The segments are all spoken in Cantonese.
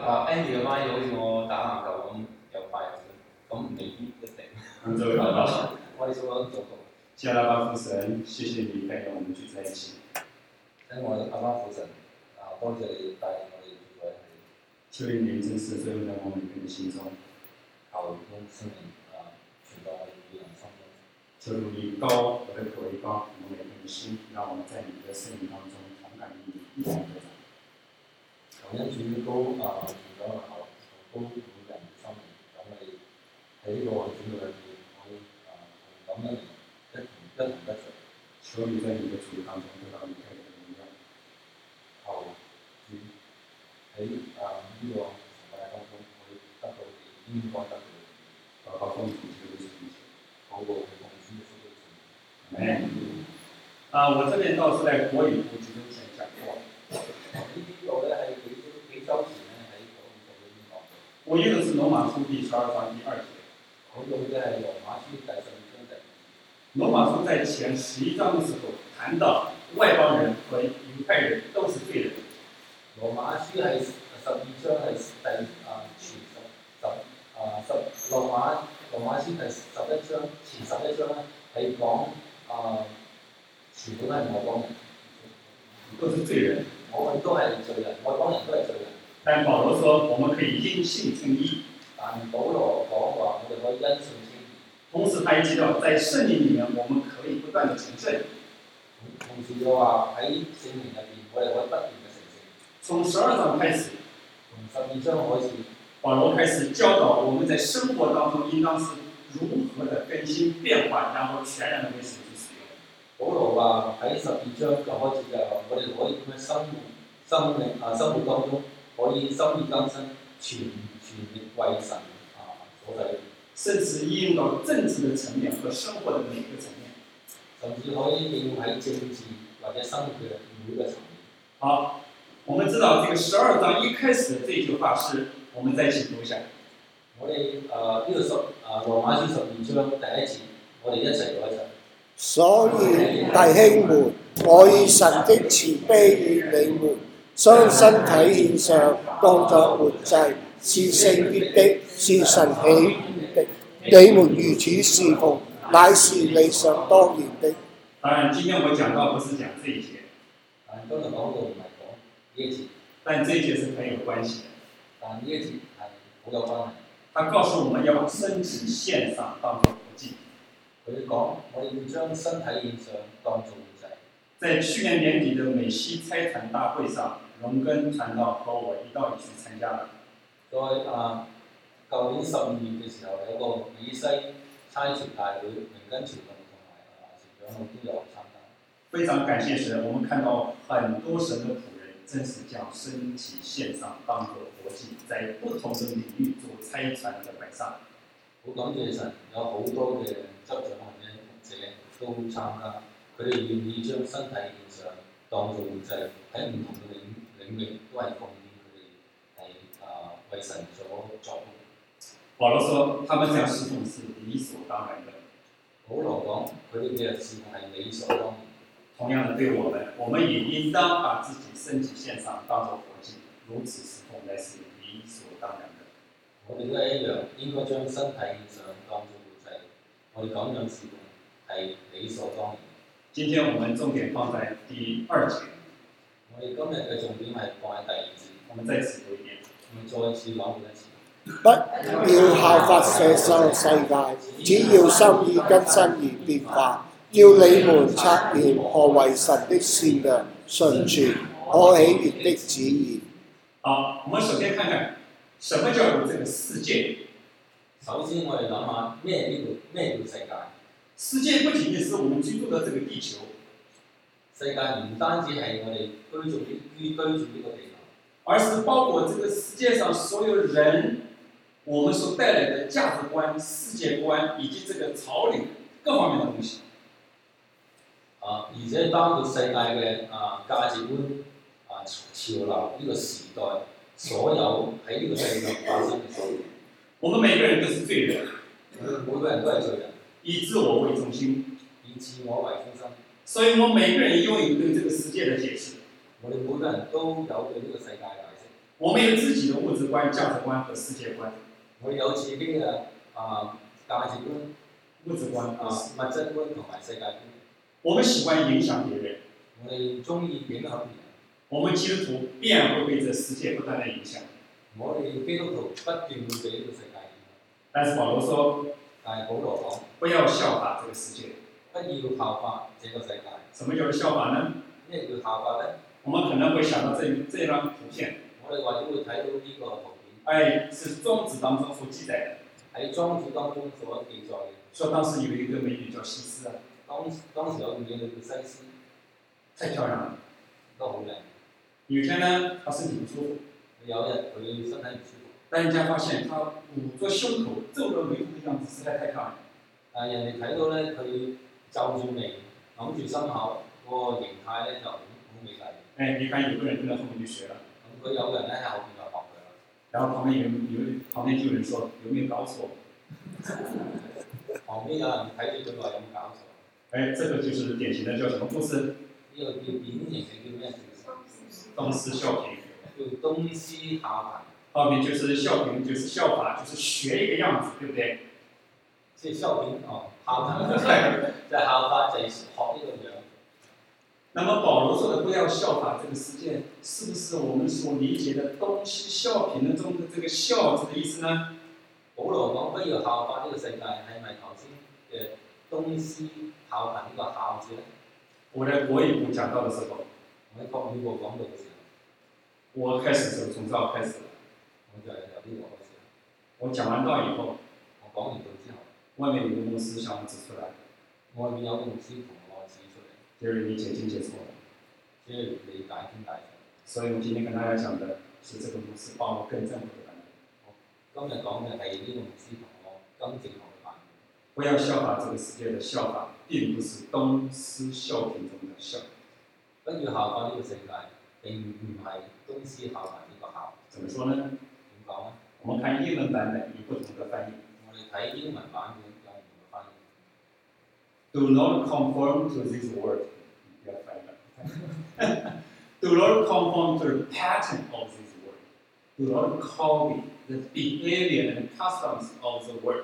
Andy 嘅麥好似我打籃球咁有快有準，咁未必一定。 我们这位祷告， 我哋做到做到。 谢拉巴父神，谢谢你带领我们聚在一起。 因為我阿媽父神多謝你帶領我哋聚在一起， 求你名真實最後在我們每個人心中， 求用聖靈傳到我哋每個人心中。 求你高我的口為高，我們每個人的心，讓我們在你的生命當中同感你一同得長。 求恩主高傳咗個口，高每個人嘅心靈，咁我哋喺呢個轉導裏邊可以咁樣一同得着。 求你在你的主當中得到你太多的榮耀。 求主喺呢個崇拜當中可以得到你應該得到嘅。 禱告奉主耶穌基督。 禱告係奉主耶穌基督。 我這邊倒是在國語部幾週前講過。 呢度咧係幾週前咧喺國語部裏邊講過。 我用的是羅馬書第12章第2節。 我用嘅係羅馬書第12章第2節。 羅馬書在前11章的時候談到外邦人和猶太人都是罪人。 羅馬書係12章係羅馬書第11章前11章咧係講全部都係外邦人， 都是罪人。 我哋都係罪人，外邦人都係罪人。 但保羅說，我們可以因信稱義。 但保羅講話，我哋可以因信稱義。 同時，他也提到，在聖靈裡面，我們可以不斷的成聖。 同時嘅話喺聖靈入邊，我哋可以不斷嘅成聖。 從12章開始， 從12章開始， 保羅開始教導我們在生活當中應當是如何的更新變化，然後全然的為神去使用。 保羅話喺12章就開始就我哋可以點樣生活當中可以心意更新，全力為神所使。 甚至應用到政治的層面和生活的每個層面， 甚至可以應用喺政治或者生活嘅每個層面。 好，我們知道這個12章一開始的這句話是，我們再一起讀一下。 我哋呢個羅馬書12章第一節，我哋一齊讀一齊。 所以弟兄們，我以神的慈悲勸你們，將身體獻上，當作活祭，是聖潔的，是神喜悅的。你們如此侍奉，乃是理所當然的。 當然，今天我講到不是講這一節， 今日講到唔係講呢一節， 但這一節是很有關係的。 但呢一節係好有關係。 他告訴我們要把身體獻上，當作活祭。 佢講我哋要將身體獻上，當作活祭。 在去年年底的美西差傳大會上，榮根傳道和我一道去參加了。 在舊年12月嘅時候，有個美西差傳大會，榮根傳道同埋傳長老都有參加。 非常感謝神，我們看到很多神的僕人真是將身體獻上，當作活祭，在不同的領域做差傳的擺上。 好感謝神，有好多嘅執長或者牧者都參加，佢哋願意將身體獻上，當作活祭，喺唔同嘅領域都係奉獻佢哋係為神所作工。 保羅說，他們這樣侍奉是理所當然的。 保羅講，佢哋嘅侍奉係理所當然。 同樣的，對我們也應當把自己身體獻上，當作活祭，如此侍奉乃是理所當然的。 我哋都係一樣，應該將身體獻上，當作活祭。我哋咁樣侍奉係理所當然。 今天我們重點放在第2節。 我哋今日嘅重點係放喺第2節。 我們再次讀一遍。 我們再次講一次。 不要效法這世界，只要心意更新而變化，叫你們察驗何為神的善良、純全、可喜悅的旨意。 好，我們首先看看什麼叫做這個世界。 首先，我哋諗下咩叫世界？ 世界不僅僅是我們居住的這個地球， 世界唔單止係我哋居住呢個地球， 而是包括這個世界上所有人，我們所帶來的價值觀、世界觀以及這個潮流各方面的東西。 而且包括世界嘅價值觀、潮流呢個時代，所有喺呢個世界上發生嘅事。 我們每個人都是罪人， 每個人都係罪人， 以自我為中心， 以自我為中心。 所以我們每個人擁有對這個世界的解釋。 我哋每個人都有對呢個世界嘅解釋。 我們有自己的物質觀、價值觀和世界觀。 我哋有自己嘅價值觀、 物質觀物質觀同埋世界觀。 我們喜歡影響別人， 我哋中意影響別人。 我們基督徒必然會被這世界不斷的影響。 我哋基督徒不斷會被呢個世界影響。 但是保羅說， 但係保羅講， 不要效法這個世界。 不要效法這個世界。 什麼叫做效法呢？ 咩叫效法呢？ 我們可能會想到這張圖片。 我哋或者會睇到呢個圖片。 是莊子當中所記載的。 喺莊子當中所記載嘅。 說當時有一個美女叫西施啊。 當時有個美女叫西施， 太漂亮了， 都好靚。 有一天呢，她身體不舒服。 有一日佢身體唔舒服， 但人家發現她捂着胸口、皺着眉頭的樣子實在太漂亮。 但人哋睇到咧，佢皺住眉、揞住心口嗰個形態咧就好美麗。 你看有個人跟在後面就學了。 咁佢有人咧喺後邊就學佢啦。 然後旁邊就有人說：有沒有搞錯？ 旁邊有人睇住佢話有冇搞錯？ 這個就是典型的叫什麼故事？ 呢個叫典型嘅叫咩故事？ 東施效顰。 叫東施效顰。 後面就是效顰，就是效法，就是學一個樣子，對不對？ 即係效顰哦，效顰就係效法，就係學呢個樣。 那麼保羅說的不要效法這個世界，是不是我們所理解的東施效顰中的這個效字的意思呢？ 保羅講不要效法呢個世界，係咪頭先嘅東施效顰呢個效字咧？ 我在國語部講到的時候， 我喺國語部講到嘅時候， 我開始時候從這開始， 我就係由呢個開始。 我講完道以後， 我講完道之後， 外面有個牧師向我指出來， 外面有個牧師同我指出嚟， 就是理解經解錯了， 即係理解經解錯。 所以我今天跟大家講的是這個牧師幫我更正我的版本。 今日講嘅係呢個牧師同我更正我嘅版本。 不要效法這個世界的效法，並不是東施效顰中的效。 不要效法呢個世界，並唔係東施效顰呢個效。 怎麼說呢？ 點講呢？ 我們看英文版本有不同的翻譯。 我哋睇英文版本有唔同嘅翻譯。 Do not conform to this world. 不要翻譯。Do not conform to the pattern of this world. Do not copy the behavior and customs of the world.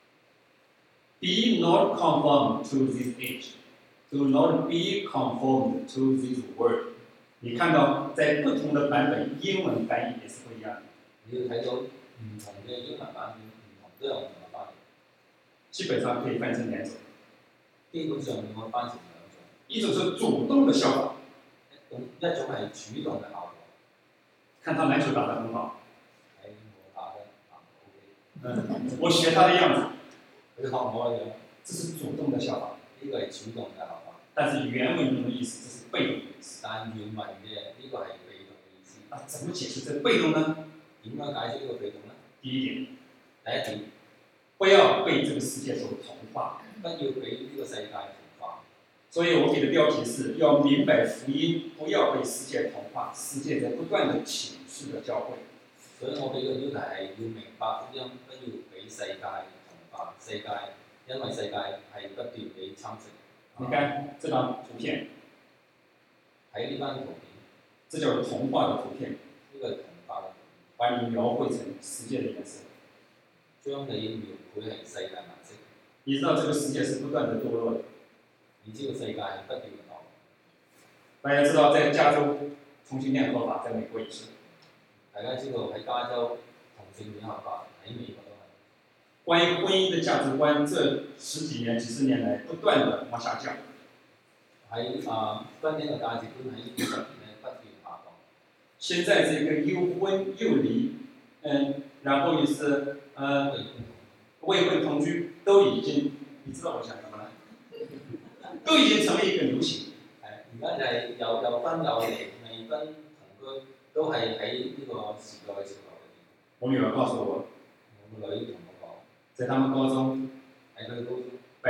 Be not conformed to this age. Do not be conformed to this world. 你看到在不同的版本，英文翻譯也是不一樣的。 你要睇到唔同嘅英文版本，都有唔同嘅翻譯。 基本上可以分成兩種。 基本上我分成兩種。 一種是主動的效法， 一種係主動嘅效果。 看他籃球打得很好， 我打得OK。 我學他的樣子， 佢學我嘅樣， 這是主動的效法。 呢個係主動嘅效法。 但是原文中的意思，這是被動的意思。 但原文嘅呢個係被動嘅意思。 怎麼解釋這個被動呢？ 點樣解釋呢個被動呢？ 第一點， 第一點， 不要被這個世界所同化， 不要俾呢個世界同化。 所以我給的標題是要明白福音，不要被世界同化。世界在不斷的啟示着教會。 所以我俾個標題係要明白福音，不要俾世界同化。世界因為世界係不斷地侵蝕。 你看這張圖片， 喺呢張圖片， 這就是同化的圖片。 呢個係同化嘅圖片， 把你描繪成世界的顏色， 將你描繪係世界顏色。 你知道這個世界是不斷的墮落的。 你知道世界係不斷嘅墮落。 大家知道在加州同性戀合法，在美國也是。 大家知道喺加州同性戀合法，喺美國都係。 關於婚姻的價值觀，這十幾年、幾十年來不斷的往下降。 喺婚姻嘅價值觀喺呢幾十年咧不斷下降。 現在這個又婚又離，然後也是未婚同居都已經，你知道我講什麼啦？都已經成為一個流行。 而家就係有婚有離，未婚同居都係喺呢個時代嘅潮流裏邊。 我女兒告訴我， 我個女同我講， 在他們高中， 喺佢高中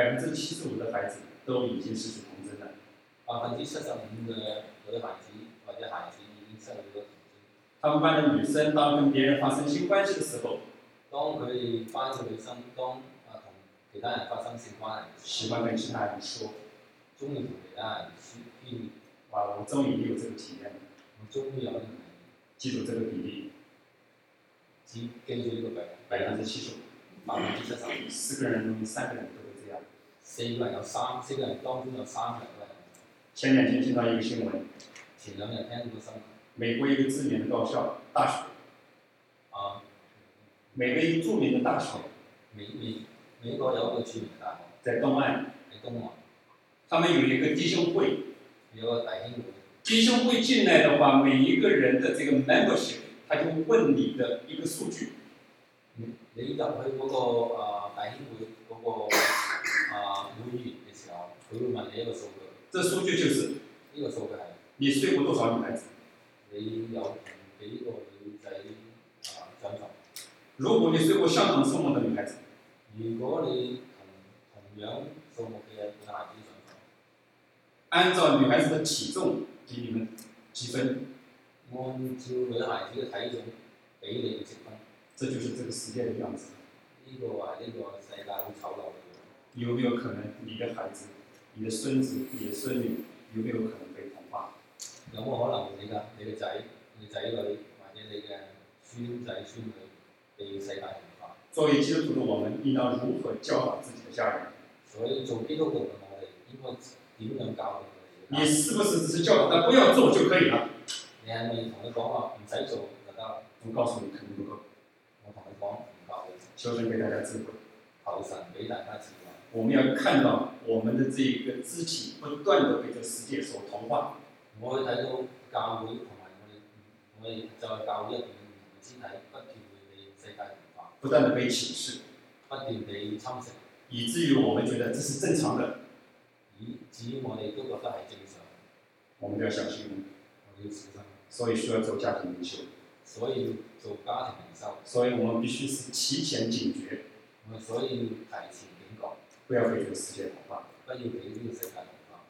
75%的孩子都已經失去童真了。 75%嘅嗰啲孩子或者孩子已經失去咗童真。 他們班的女生當跟別人發生性關係的時候， 當佢哋班嘅女生同其他人發生性關係， 喜歡跟其他人說， 中意同其他人宣。 哇！我終於有這個體驗了。 我終於有呢個體驗。 记住这个比例記住呢個比例 ，75%， 70%， 4个人中3个人都会这样。 四個人當中有3個人都係。 前2天听到一个新闻， 前2日聽到新聞， 美国一个知名的高校大学，美国一个著名的大学， 美國有一個著名嘅大學在东岸， 喺東岸， 他们有一個弟兄會， 有個弟兄會。 弟兄會進來的話，每一個人的這個 membership， 他就問你的一個數據。 你入去嗰個弟兄會嗰個會員嘅時候，佢會問你一個數據。 這數據就是呢個數據係你睡過多少女孩子？ 你有同幾個女仔上床？ 如果你睡過相同數目的女孩子， 如果你同樣數目嘅女孩子上床， 按照女孩子的體重給你們幾分？ 按照女孩子嘅體重俾你嘅積分。 這就是這個世界的樣子。 呢個係呢個世界好醜陋嘅樣。 有沒有可能你的孩子、你的孫子、你的孫女有沒有可能被同化？ 有冇可能你嘅仔、你仔女或者你嘅孫仔孫女被世界同化？ 作為基督徒的我們應當如何教導自己的家人？ 所以做基督徒嘅我哋應該點樣教導佢哋？ 你是不是只是教導他不要做就可以了？ 你係咪同佢講話唔使做就得啦？ 我告訴你肯定不夠。 我同佢講唔夠。 求神給大家智慧。 求神俾大家智慧。 我們要看到我們的這一個肢體不斷地被這世界所同化。 我會睇到教會同埋我哋就係教會入邊嘅唔同嘅肢體不斷會被世界同化， 不斷地被歧視， 不斷被侵蝕， 以至於我們覺得這是正常的。 以至於我哋都覺得係正常。 我們都要小心， 我哋要小心。 所以需要做家庭領袖。 所以要做家庭領袖。 所以我們必須是提前警覺。 我哋所以要提前警覺， 不要被這個世界同化。 不要俾呢個世界同化。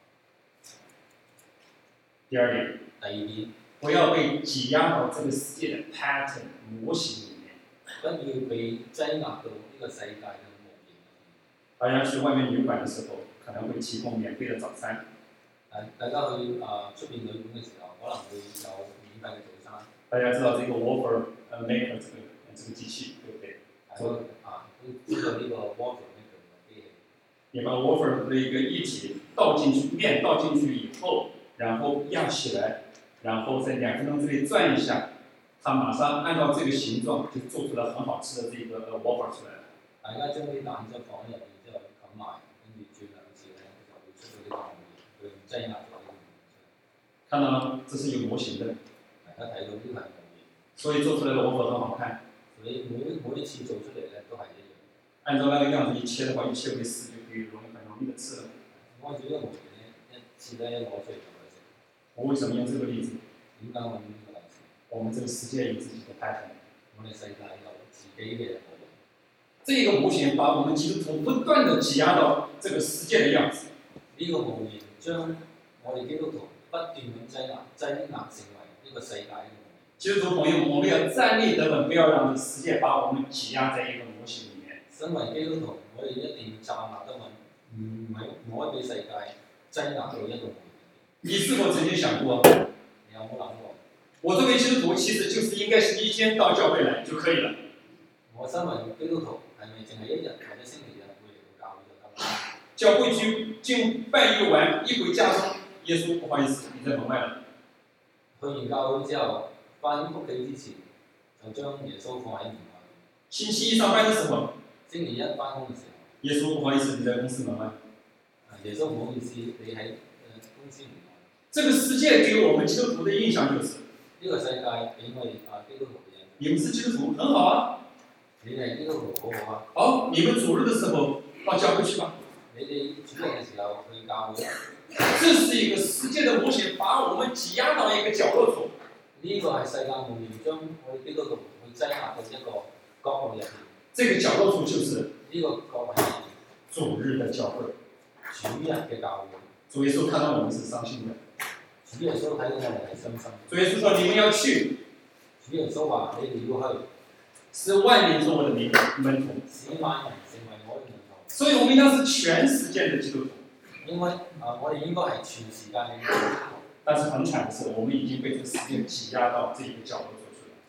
第二點。 第二點。 不要被擠壓到這個世界的 pattern 模型裡面。 不要被擠壓到呢個世界嘅模型。 大家去外面旅館的時候，可能會提供免費的早餐。 大家去出邊旅館嘅時候，可能會有免費嘅早餐。 大家知道這個 waffle maker 這個機器，對不對？ 都知道呢個 waffle maker 嘅機器。 你把 waffle 的一個液體倒進去，麵倒進去以後，然後壓起來，然後在2分鐘之內轉一下，它馬上按照這個形狀就做出了很好吃的這個 waffle 出來了。 大家將啲蛋汁放喺入邊之後冚埋，跟住轉2次咧，就會出到呢個模型，佢唔擠壓咗呢個模型出嚟。 看到嗎？這是有模型的。 大家睇到呢個係模型。 所以做出來的 waffle 很好看。 所以每一次做出嚟咧都係一樣。 按照那個樣子一切的話，一切為4就可以很容易的吃了。 按照呢個模型咧，一次咧攞出嚟就可以食。 我為什麼用這個例子？ 點解我用呢個例子？ 我們這個世界有自己的 pattern。 我哋世界有自己嘅模型。 這個模型把我們基督徒不斷地擠壓到這個世界的樣子。 呢個模型將我哋基督徒不斷咁擠壓成為呢個世界嘅模型。 基督徒朋友，我們要站立得穩，不要讓這世界把我們擠壓在一個模型裡面。 身為基督徒，我哋一定要站立得穩，唔可以俾世界擠壓到一個模型。 你是否曾經想過？ 你有冇諗過？ 我作為基督徒，其實就是應該是一天到教會來就可以了。 我身為基督徒，係咪淨係1日或者星期日會嚟到教會就得啦？ 教會敬拜一完，一回家中，耶穌不好意思，你在門外了。 去完教會之後，翻屋企之前就將耶穌放喺門外。 星期一上班的時候， 星期一翻工嘅時候， 耶穌不好意思，你在公司門外。 耶穌唔好意思，你喺公司門外。 這個世界給我們基督徒的印象就是呢個世界俾我哋基督徒嘅印象。 你們是基督徒，很好啊。 你哋基督徒好好啊。 好，你們主日的時候到教會去吧。 你哋主日嘅時候去教會。 這是一個世界的模型，把我們擠壓到一個角落處。 呢個係世界模型，將我哋基督徒去擠壓到一個角落入邊。 這個角落處就是呢個角落係主日的教會。 主日嘅教會。 主耶穌看到我們是傷心的。 主耶穌睇到我哋係傷心。 主耶穌說：你們要去。 主耶穌話：你哋要去， 使萬民做我的門徒。 使萬人成為我的門徒。 所以，我們應當是全世界的基督徒。 因為我哋應該係全時間嘅基督徒。 但是很慘的是，我們已經被這個世界擠壓到這個角落中。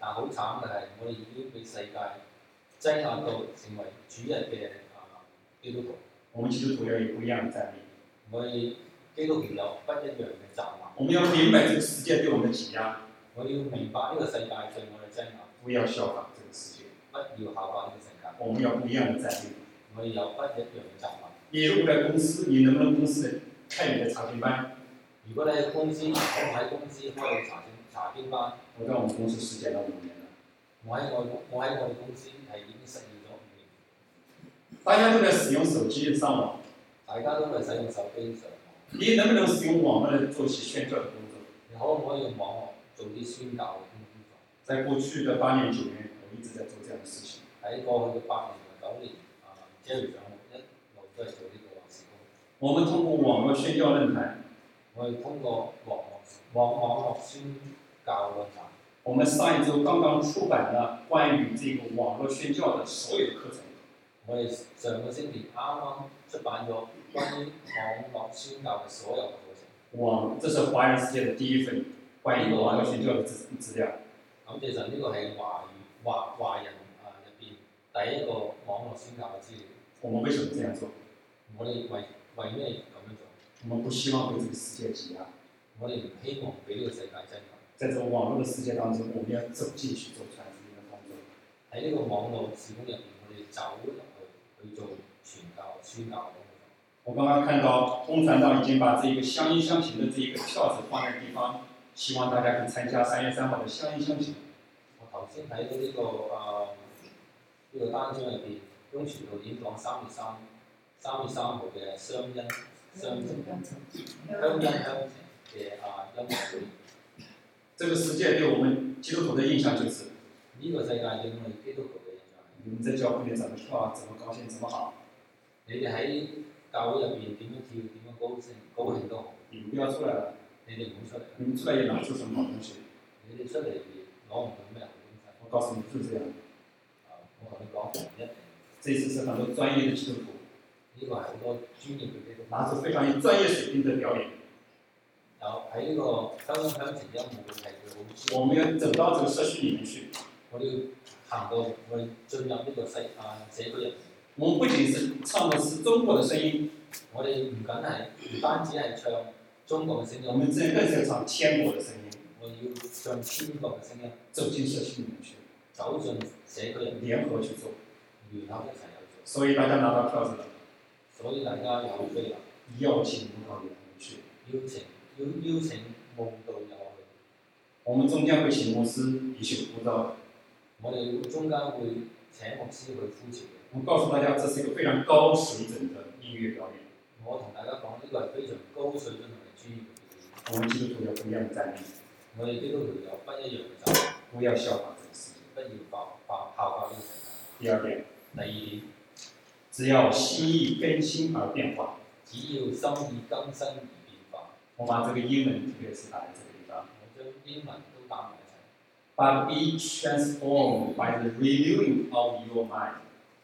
但好慘嘅係，我哋已經俾世界擠壓到成為主日嘅基督徒。 我們基督徒要有不一樣的站立。 我哋基督徒有不一樣嘅站立。 我們要明白這個世界對我們的擠壓。 我要明白呢個世界對我哋擠壓。 不要效仿這個世界。 不要效仿呢個世界。 我們要不一樣的站立。 我哋有不一樣嘅站立。 你如果在公司，你能不能公司開你的查經班？ 如果你喺公司，我喺公司開個查經班。 我在我們公司實踐了5年了。 我喺我哋公司係已經實現咗5年。 大家都在使用手機上網。 大家都係使用手機上網。 你能不能使用網絡來做一些宣教的工作？ 你可唔可以用網絡做啲宣教嘅工作？ 在過去的8年9年，我一直在做這樣的事情。 喺過去嘅8年同9年，Jerry 長一路都係做呢個事工。 我們通過網絡宣教論壇。 我哋通過網絡宣教論壇。 我們上一周剛剛出版了關於這個網絡宣教的所有的課程。 我哋上個星期啱啱出版咗關於網絡宣教嘅所有課程。 這是華人世界的第一份關於網絡宣教的資料。 咁其實呢個係華人入邊第一個網絡宣教嘅資料。 我們為什麼這樣做？ 我哋為咩咁樣做？ 我們不希望被這個世界擠壓。 我哋唔希望俾呢個世界擠壓。 在這個網絡的世界當中，我們要走進去做傳福音的工作。 喺呢個網絡事工入邊，我哋走入去做傳教、宣教嘅工作。 我剛剛看到翁傳道已經把這一個相依相行的這一個票子放在地方，希望大家可以參加3月3號的相依相行。 我頭先睇到呢個單張入邊，翁傳道已經講3月3號嘅相恩相情嘅音樂會。 這個世界對我們基督徒的印象就是呢個世界對我哋基督徒嘅印象係： 你們在教會裏怎麼跳，怎麼高興，怎麼好。 你哋喺教會入邊點樣跳，點樣高興都好。 你們不要出來了。 你哋唔好出嚟。 你們出來也拿不出什麼好東西。 你哋出嚟攞唔到咩好東西。 我告訴你，就是這樣。 我同你講唔一定。 這次是很多專業的基督徒。 呢個係好多專業嘅基督徒。 拿出非常專業水平的表演。 有喺呢個香情音樂會係佢好。 我們要走到這個社區裡面去。 我哋要行到我哋進入呢個社區入面。 我們不僅是唱的是中國的聲音， 我哋唔單止係唱中國嘅聲音， 我們更是要唱天國的聲音。 我要唱天國嘅聲音， 走進社區裡面去， 走進社區入面， 聯合去做， 聯合一齊去做。 所以大家拿到票子了， 所以大家有飛啦， 邀請慕道友去， 邀請慕道友去。 我們中間會請牧師一起呼召。 我哋中間會請牧師去呼召嘅。 我告訴大家，這是一個非常高水準的音樂表演。 我同大家講，呢個係非常高水準同埋專業嘅表演。 我們基督徒有不一樣的站立。 我哋基督徒有不一樣嘅站立。 不要效仿這個世界。 不要效仿呢個世界。 第二點。 第二點， 只要心意更新而變化。 只要心意更新而變化。 我把這個英文特別是打在這個地方。 我將英文都打埋一齊。 But be transformed by the renewing of your mind.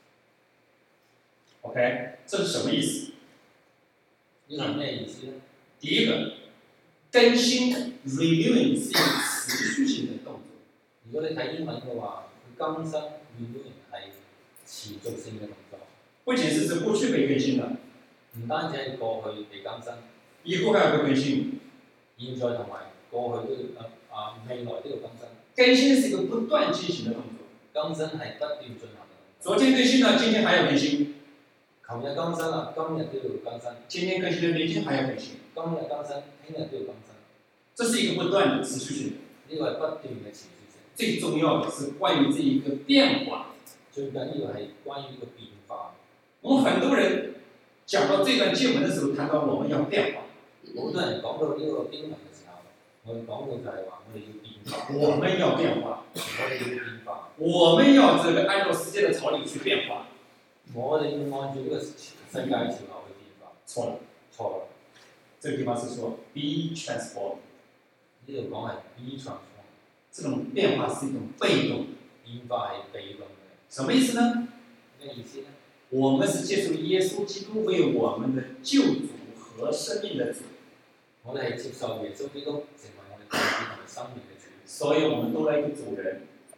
OK， 這是什麼意思？ 呢個係咩意思呢？ 第一個，更新 renewing 是一個持續性的動作。 如果你睇英文嘅話，更新 renewing 係持續性嘅動作。 不僅是指過去被更新了， 唔單止係過去被更新， 以後還要被更新。 現在同埋過去都要未來都要更新。 更新是一個不斷進行的動作。 更新係不斷進行嘅。 昨天更新了，今天還要更新。 琴日更新啦，今日都要更新。 今天更新了，明天還要更新。 今日更新，聽日都要更新。 這是一個不斷的持續性。 呢個係不斷嘅持續性。 最重要的是關於這一個變化。 最緊要係關於呢個變化。 我們很多人講到這段經文的時候，談到我們要變化。 好多人講到呢個經文嘅時候，我哋講到就係話我哋要變化。 我們要變化。 我哋要變化。 我們要這個按照世界的潮流去變化。 我哋要按照呢個世界潮流去變化。 錯了， 錯了。 這個地方是說 be transformed。 呢度講係 be transformed。 這種變化是一種被動。 變化係被動嘅。 什麼意思呢？ 咩意思呢？ 我們是接受耶穌基督為我們的救主和生命的主。 我哋係接受耶穌基督成為我哋救主同埋生命嘅主。 所以我們都來一個主人。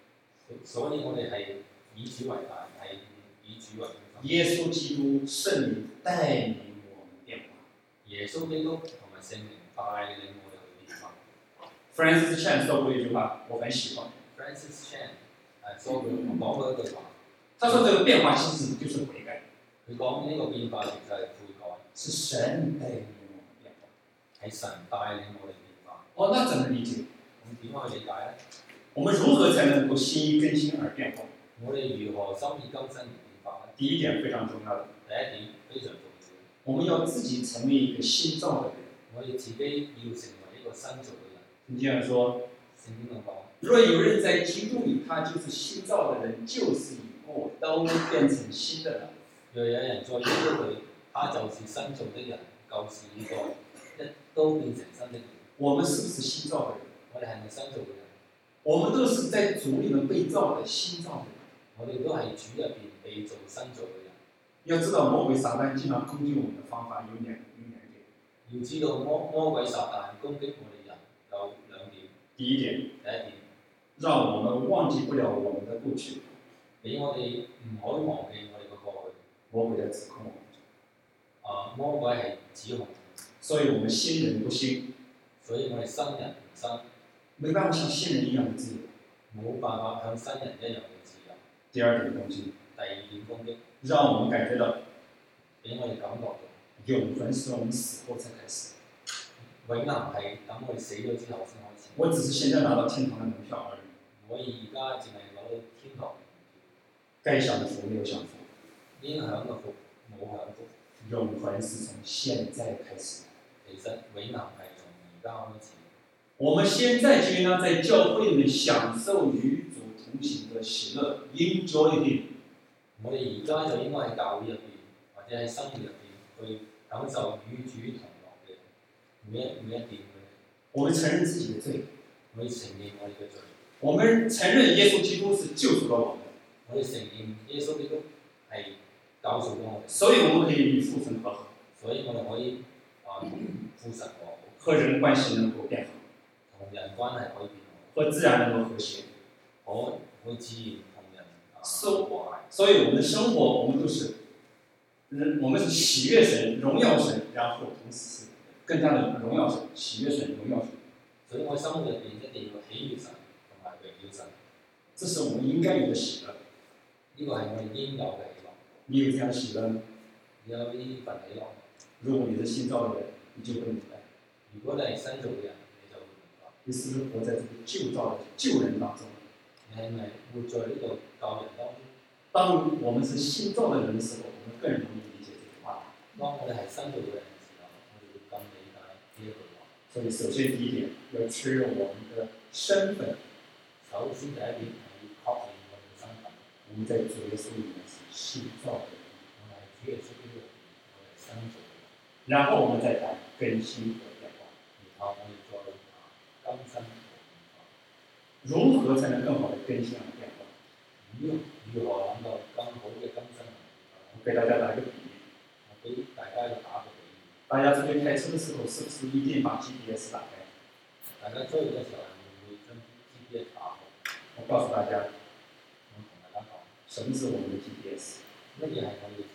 所以我哋係以主為大，係以主為中心。 耶穌基督聖靈帶領我們變化。 耶穌基督同埋聖靈帶領我哋去變化。 Francis Chan 說過一句話，我很喜歡。 Francis Chan 講過一句話， 他說：這個變化其實就是悔改。 佢講呢個變化其實係悔改， 是神帶領我們變化， 係神帶領我哋變化。 哦，那怎麼理解？ 咁點樣去理解咧？ 我們如何才能夠心意更新而變化？ 我哋如何心意更新而變化咧？ 第一點非常重要的， 第一點非常重要。 我們要自己成為一個新造的人。 我哋自己要成為一個新造嘅人。 聖經上說， 聖經咁講， 若有人在基督裏，他就是新造的人，舊事已過，都變成新的了。 若有人在基督裏，他就是新造的人，舊事已過，都變成新的人。 我們是不是新造的人？ 我哋係咪新造嘅人？ 我們都是在主裏面被造的新造的人。 我哋都係主入邊被造新造嘅人。 要知道魔鬼撒旦經常攻擊我們的方法有兩點。 要知道魔鬼撒旦攻擊我哋人有兩點。 第一點， 第一點， 讓我們忘記不了我們的過去。 俾我哋唔可以忘記我哋嘅過去。 魔鬼在指控我們。 魔鬼係指控。 所以我們新人不新。 所以我哋新人唔新。 沒辦法像新人一樣的自由。 冇辦法向新人一樣嘅自由。 第二點攻擊。 第二點攻擊， 讓我們感覺到， 俾我哋感覺到， 永恆是我們死後才開始。 永恆係等我哋死咗之後先開始。 我只是現在拿到天堂的門票而已。 我而家淨係攞到天堂。 該享的福沒有享福。 應享嘅福冇享福。 永恆是從現在開始。 其實永恆係從而家開始。 我們現在就應當在教會裏面享受與主同行的喜樂 ，enjoy it。 我哋而家就應該喺教會入邊，或者喺生活入邊去享受與主同樂嘅每一點。 我們承認自己的罪， 我哋承認我哋嘅罪。 我們承認耶穌基督是救贖了我們。 我哋承認耶穌基督係救贖咗我哋。 所以我們可以與父神和好。 所以我哋可以父神和好。 和人關係能夠變好。 同人關係可以變好。 和自然能夠和諧。 和自然同人所以我們的生活，我們都是，我們是喜悅神、榮耀神，然後同時是更加的榮耀神、喜悅神、榮耀神。 所以我生活入邊一定要喜悅神同埋榮耀神。 這是我們應該有的喜樂。 呢個係我哋應有嘅喜樂。 你有這樣的喜樂嗎？ 你有呢份喜樂。 如果你是新造的人，你就會明白。 如果你係新造嘅人，你就會明白。 你是不是活在這個舊造的舊人當中？ 你係咪活在呢個舊人當中？ 當我們是新造的人的時候，我們更容易理解這句話。 當我哋係新造嘅人嘅時候，我哋會更理解呢一句話。 所以首先第一點，要確認我們的身份。 首先第一點係要確認我哋嘅身份。 我們在主耶穌裏面是新造的人。 我哋係主耶穌基督入邊，我哋係新造嘅人。 然後我們再談更新和變化。 然後我哋再更新和變化。 如何才能更好的更新和變化？ 如何能夠更好嘅更新和變化？ 我給大家打一個比喻。 我俾大家一個打個比喻。 大家出去開車的時候，是不是一定把 GPS 打開？ 大家出去嘅時候，會唔會將 GPS 打開？ 我告訴大家， 我同大家講， 什麼是我們的 GPS？ 乜嘢係我哋嘅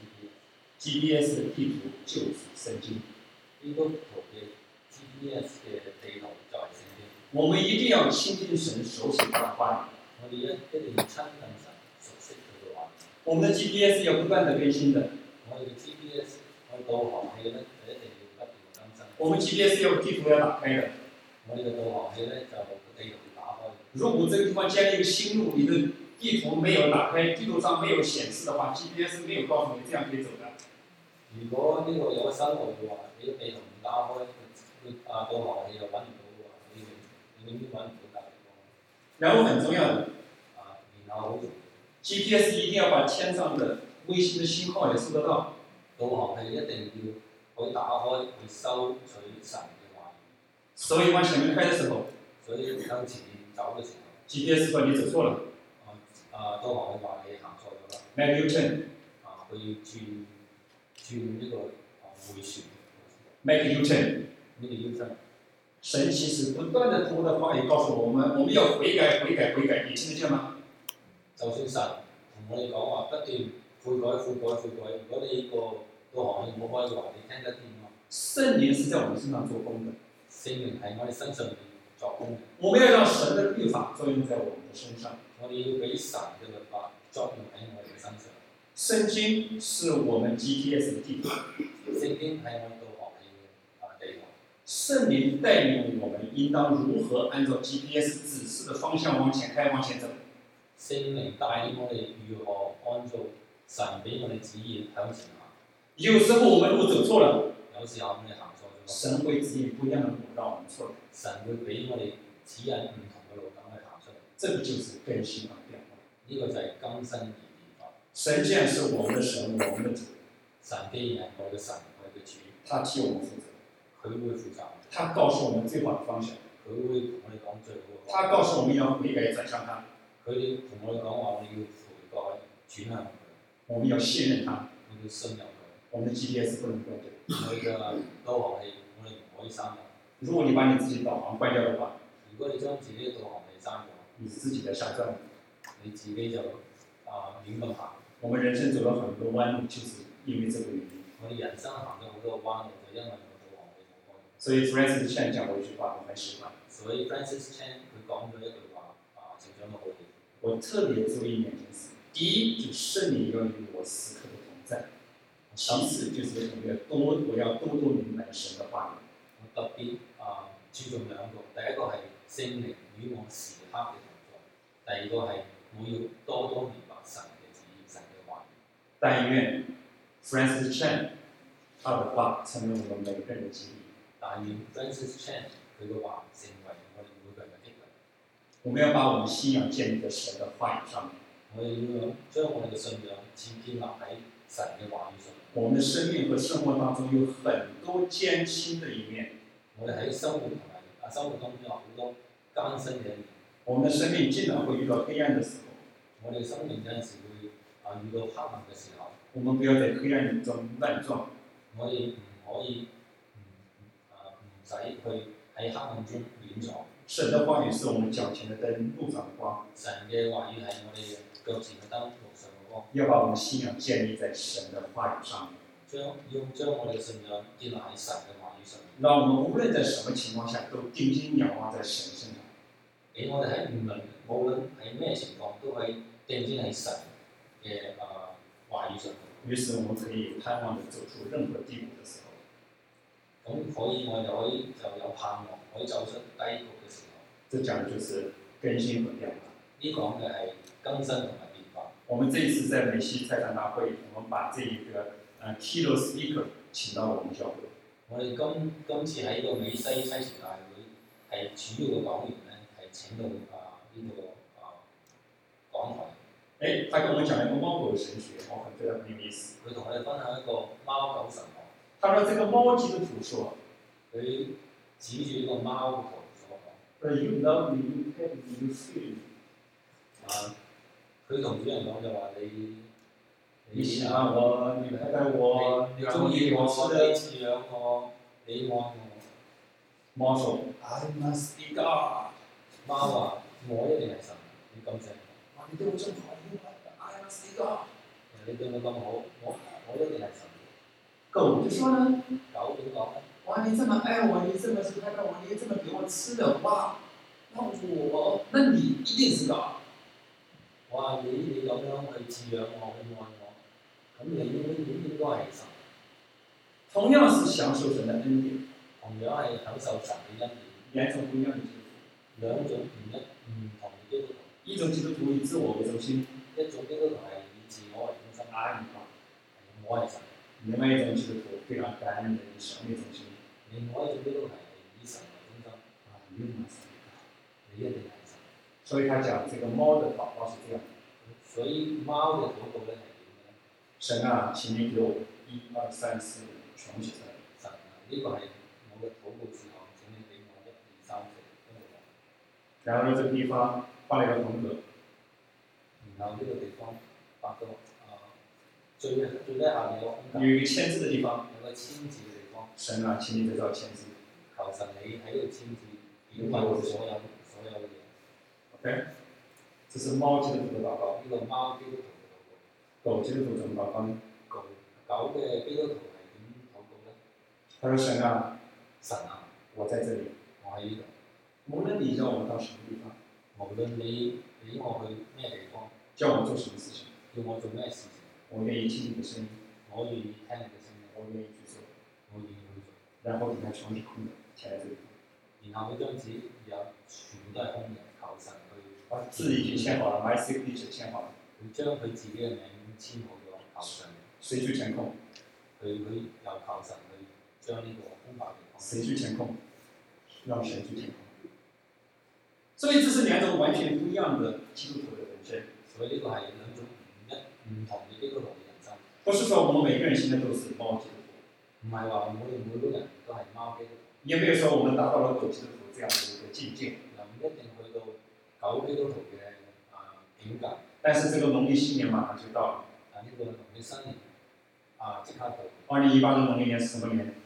GPS 的地圖就是聖經。 基督徒嘅 GPS 嘅地圖就係聖經。 我們一定要親近神，熟悉他的話語。 我哋一定要親近神，熟悉佢嘅話語。 我們的 GPS 要不斷的更新的。 我哋嘅 GPS，我哋導航器咧就一定要不斷更新。 我們 GPS 要地圖要打開的。 我哋嘅導航器咧就地圖要打開。 如果這個地方建立一個新路，你的地圖沒有打開，地圖上沒有顯示的話 ，GPS 沒有告訴你這樣可以走的。 如果呢個有個新路嘅話，你個地圖唔打開，導航器又揾唔到嘅話，你永遠揾唔到隔離方。 然後很重要的， 然後好重要。 GPS 一定要把天上的衛星的信號也收得到。 導航器一定要可以打開，去收取神嘅話語。 所以往前面開的時候， 所以向前面走嘅時候 ，GPS 說你走錯了。 導航器話你行錯咗啦。 Make U-turn。 佢要轉呢個迴旋。 Make U-turn。 呢個 U-turn。神其實不斷的通過的話語告訴我們，我們要悔改，悔改，悔改，你聽得見嗎？ 就算神同我哋講話不斷悔改，如果你呢個導航器冇開嘅話，你聽得見嗎？ 聖靈是在我們身上做工的， 聖靈喺我哋身上面作工嘅。 我們要讓神的律法作用在我們的身上。 我哋要俾神嘅律法作用喺我哋身上。 聖經是我們 GPS 的地圖， 聖經係我哋導航器嘅地圖。 聖靈帶領我們應當如何按照 GPS 指示的方向往前開、往前走。 聖靈帶領我哋如何按照神俾我哋旨意向前行。 有時候我們路走錯了， 有時候我哋行錯咗， 神會指引不一樣的路讓我們出來。 神會俾我哋指引唔同嘅路等去行出嚟。 這個就是更新和變化。 呢個就係更新而變化。 神既然是我們的神，我們的主， 神既然係我哋嘅神，我哋嘅主， 他替我們負責， 佢會負責。 他告訴我們最好的方向， 佢會同我哋講最好嘅。 他告訴我們要悔改轉向他， 佢哋同我哋講話，我哋要悔改轉向佢， 我們要信任他， 我哋要信任佢。 我們的 GPS 不能斷掉。 我哋嘅導航器，我哋唔可以刪入。 如果你把你自己導航關掉的話， 如果你將自己嘅導航器刪咗， 你自己在瞎轉， 你自己就亂咁行。 我們人生走了很多彎路，就是因為這個原因。 我哋人生行咗好多彎路，就因為個導航器冇開。 所以 Francis Chan 講過一句話，我很喜歡。 所以 Francis Chan 佢講咗一句話，成長得好啲。 我特別注意兩件事，第一就是聖靈要與我時刻的同在，其次就是我要多多明白神的話語。我特別注重兩個，第一個係聖靈與我時刻嘅同在，第二個係我要多多明白神嘅旨意、神嘅話語。但願 Francis Chan 他的話成為我們每個人的激勵。 但願 Francis Chan 佢嘅話成為我哋每個人嘅激勵。 我們要把我們信仰建立在神的話語上面。 我哋要將我哋嘅信仰建立喺神嘅話語上面。 我們的生命和生活當中有很多艱辛的一面。 我哋喺生活同埋生活當中有好多艱辛嘅一面。 我們的生命經常會遇到黑暗的時候。 我哋生命有陣時會遇到黑暗嘅時候。 我們不要在黑暗中亂撞。 我哋唔可以唔使去喺黑暗中亂撞。 神的話語是我們腳前的燈，路上的光。 神嘅話語係我哋腳前嘅燈，路上嘅光。 要把我們信仰建立在神的話語上面。 將我哋嘅信仰建立喺神嘅話語上面。 讓我們無論在什麼情況下，都定睛仰望在神身上。 俾我哋喺無論喺咩情況，都可以定睛喺神嘅話語上。 於是我們可以盼望着走出任何低谷的時候。 咁可以，我哋就有盼望，可以走出低谷嘅時候。 這講的就是更新和變化。 呢講嘅係更新同埋變化。 我們這一次在美西菜場大會，我們把這一個keynote speaker 請到我們教會。 我哋今次喺呢個美西西前大會係主要嘅講員咧，係請到呢個講台。 他跟我們講一個貓狗神學，我覺得很有意思。 佢同我哋分享一個貓狗神學。 他說：這個貓基督徒說， 佢指住呢個貓圖所講。 You love me, you pet me, you feed me。 佢同主人講就話你喜歡我，你愛戴我， 你中意我，你飼養我，你愛我。 貓說 I must be God。 貓話我一定係神，你咁正。 你對我真好，I must be God。 你對我咁好，我一定係神。 狗就說呢？ 狗點講呢？ 哇！你這麼愛我，你這麼喜歡我，你這麼給我吃的，哇！那你一定是God。 哇！你咁樣去飼養我，去愛我，咁你應該係神。 同樣是享受神的恩典， 同樣係享受神嘅恩典。 兩種不一樣的基督徒， 兩種唔同嘅基督徒。 一種基督徒以自我為中心， 一種基督徒係以自我為中心，我係神。 另外一種基督徒非常感恩的以神為中心。 另外一種基督徒係以神為中心。你一定係神。所以他講這個貓的禱告是這樣。所以貓嘅禱告咧係點咧？ 神啊，請你給我1、2、3、4、5全部寫出來。 神啊，呢個係我嘅禱告事項，請你俾我1、2、3、4跟住講。 然後呢，這個地方畫了一個橫格。 然後呢個地方畫到最底下面有個空格。 有一個簽字的地方。 有個簽字嘅地方。 神啊，請你在這簽字。 求神你喺度簽字，表達所有嘅嘢。 OK。 這是貓基督徒的禱告。 呢個貓基督徒嘅禱狗基督徒怎麼禱告呢？ 告，狗嘅基督徒係點禱告咧？ 他說：神啊， 神啊， 我在這裡， 我喺呢度， 無論你讓我到什麼地方， 無論你俾我去咩地方， 叫我做什麼事情， 叫我做咩事情， 我願意聽你的聲音， 我願意聽你嘅聲音， 我願意去做。 我願意去做。 然後底下全是空的，填在這裡。 然後嗰張紙有全部都係空嘅，求神去把字已經簽好了 ，my signature 簽好了， 佢將佢自己嘅名簽好咗，求神誰去填空？ 佢又求神去將呢個空白嘅地方， 誰去填空？讓神去填空。所以這是兩種完全不一樣的基督徒的人生。 所以呢個係兩種唔同嘅基督徒嘅人生。 不是說我們每個人現在都是貓基督徒， 唔係話每個人都係貓基督徒， 也沒有說我們達到了狗基督徒這樣的一個境界。 又唔一定去到狗基督徒嘅境界。 但是這個農曆新年馬上就到了。 呢個農曆新年即刻到。 2018的農曆年是什麼年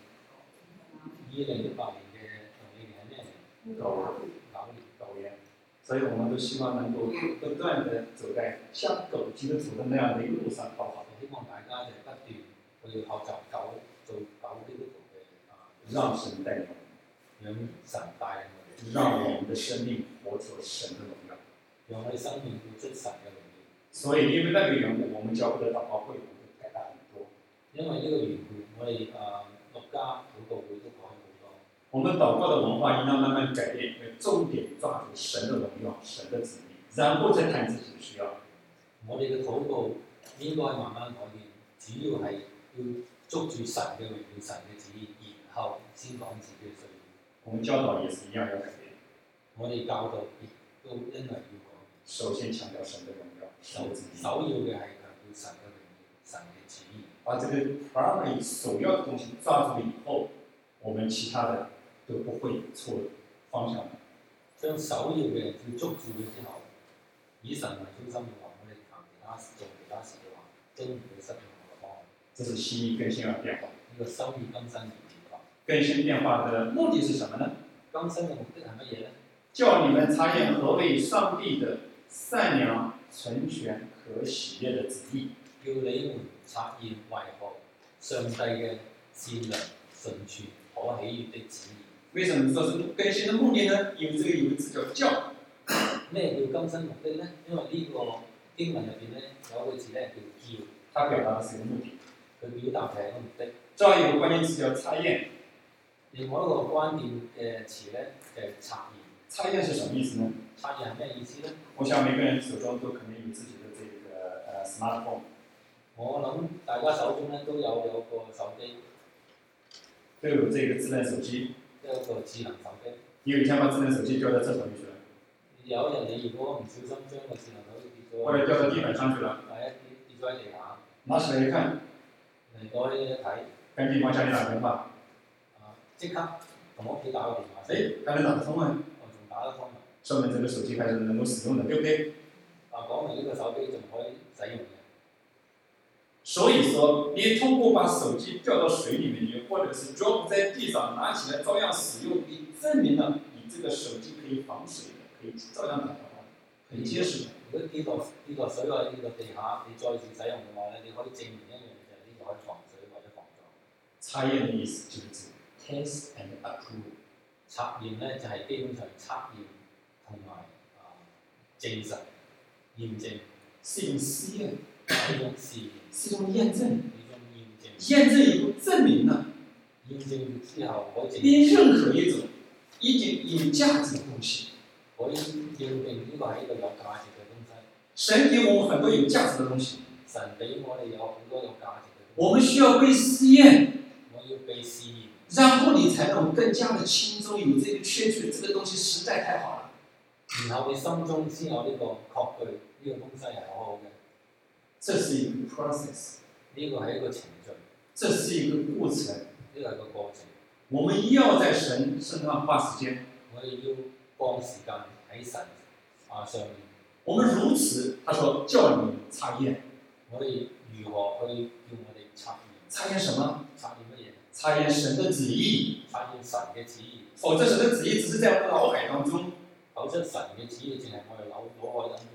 ？2018年嘅農曆年係咩年？ 狗年。所以我們都希望能夠不斷地走在像狗基督徒的那樣的一個路上跑好。 希望大家就不斷去學習做狗基督徒嘅讓神帶領我們， 讓神帶領我哋， 讓我們的生命活出神的榮耀， 讓我哋生命活出神嘅榮耀。 所以因為那個緣故，我們教會的禱告會改大很多。 因為呢個緣故，我哋陸家禱告會都改好多。 我們禱告的文化應當慢慢改變，重點抓住神的榮耀、神的旨意，然後再談自己的需要。 我哋嘅禱告應該慢慢改變，主要係要捉住神嘅榮耀、神嘅旨意，然後先講自己嘅需要。 我們教導也是一樣要改變。 我哋教導亦都因為要改變。 首先強調神的榮耀、神的旨意。 首要嘅係強調神嘅榮耀、神嘅旨意。 把這個 primary 首要的東西抓住了以後，我們其他的都不會有錯方向。 將首要嘅要捉住佢之後，以神為中心嘅話，我哋行其他事、做其他事嘅話，都唔會失去我嘅方向。 這是心意更新而變化。 呢個心意更新而變化。 更新變化的目的是什麼呢？ 更新嘅目的係乜嘢咧？ 叫你們察驗何為上帝的善良、純全、可喜悅的旨意。 叫你們察驗為何上帝嘅善良、純全、可喜悅的旨意。 為什麼說是更新的目的呢？因為這個有一個字叫教。 咩叫更新目的咧？因為呢個經文入邊咧有一個字咧叫叫， 它表達的是一個目的。 佢表達嘅係一個目的。 再有個關鍵詞叫察驗。 另外一個關鍵嘅詞咧就係察驗。 察驗是什麼意思呢？ 察驗係咩意思咧？ 我想每個人手中都可能有自己的這個smartphone。 我諗大家手中咧都有個手機， 都有這個智能手機。 都有個智能手機。 你有一天把智能手機掉到廁所裏去了。 有一日你如果唔小心將個智能手機跌咗， 或者掉到地板上去了， 或者跌咗喺地下， 拿起來一看， 嚟到一睇， 趕緊往家裏打電話。 即刻同屋企打個電話。 還能打得通啊！ 我仲打得通啊！ 說明這個手機還是能夠使用的，對不對？ 講明呢個手機仲可以使用嘅。 所以說，你通過把手機掉到水裡面去，或者是 drop 在地上，拿起來照樣使用，你證明了你這個手機可以防水的，可以照樣打電話，很結實的。 如果跌落水或者跌落地下，你再次使用嘅話咧，你可以證明一樣嘢就係呢個可以防水或者防撞。 察驗的意思就是 test and approve。 測驗咧就係基本上測驗同埋證實、驗證， 是一種試驗， 係一種試驗， 是一種驗證， 一種驗證。 驗證以後證明了， 驗證之後可以證並認可一種已經有價值的東西， 可以認定呢個係一個有價值嘅東西。 神給我們很多有價值的東西， 神俾我哋有好多有價值嘅東西。 我們需要被試驗， 我要被試驗。 然後你才能更加的輕鬆有這個確據，這個東西實在太好了。 然後你心中先有呢個確據，呢個東西係好好嘅。 這是一個 process， 呢個係一個程序， 這是一個過程， 呢個係個過程。 我們要在神身上花時間， 我哋要放時間喺神上面。 我們如此，他說叫你察驗。 我哋如何去叫我哋察驗？ 察驗什麼？ 察驗乜嘢？ 察驗神的旨意。 察驗神嘅旨意。 否則神的旨意只是在我們腦海當中。 否則神嘅旨意淨係我哋腦海當中。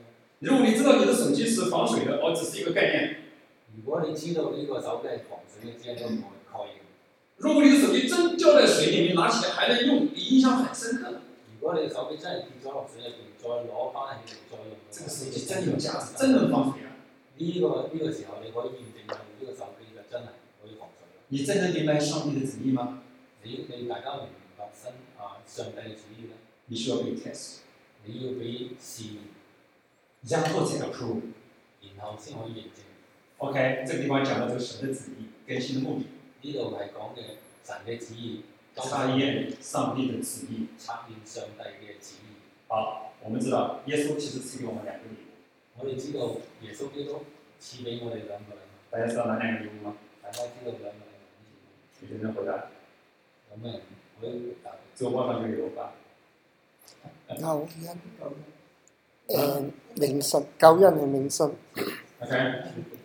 如果你知道你的手機是防水的，只是一個概念。 如果你知道呢個手機係防水嘅，只係一個概念。 如果你的手機真掉在水裡面，拿起來還能用，你印象很深刻。 如果你嘅手機真係跌咗落水入邊，再攞翻起嚟再用， 這個手機真有價值，真能防水啊！ 呢個時候你可以驗證到呢個手機就真係可以防水啦。 你真能明白上帝的旨意嗎？ 你大家明白上帝嘅旨意咧？ 你需要被 test， 你要俾試驗， 然後才 approve， 然後先可以認證。 OK， 這個地方講到這個神的旨意、更新的目的。 呢度係講嘅神嘅旨意， 查驗上帝的旨意， 查驗上帝嘅旨意。 好，我們知道耶穌其實賜給我們兩個禮物。 我哋知道耶穌基督賜俾我哋兩個禮物。 大家知道哪兩個禮物嗎？ 大家知道兩個禮物。 有人回答？ 有咩人可以回答？ 周報上就有吧。 救恩永生，救恩係永生。 OK，